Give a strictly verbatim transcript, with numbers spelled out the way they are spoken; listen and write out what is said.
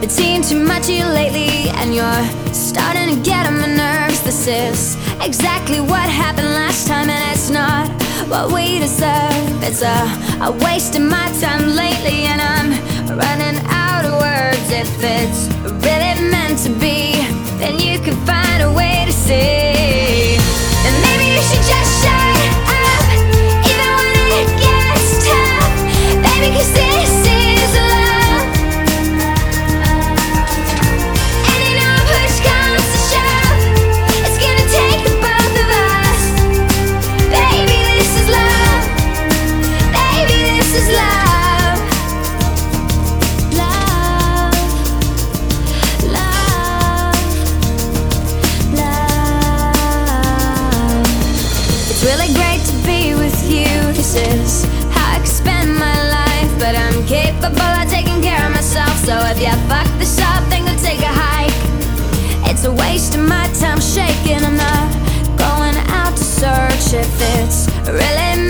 Been seeing too much of you lately, and you're starting to get on my nerves. This is exactly what happened last time, and it's not what we deserve. It's a, a waste of my time lately, and I'm running out of words. If it's really meant to be, then you can find a way to see. And maybe you should just shut up, even when it gets tough, baby, 'cause this is love. And you know push comes to shove, it's gonna take the both of us. Baby, this is love. Baby, this is love. Love, love, love. It's really great to be with you. This is how I can spend my life, but I'm capable of taking care of myself. So if you fuck this up, then go take a hike. It's a waste of my time shaking. I'm not going out to search. If it's really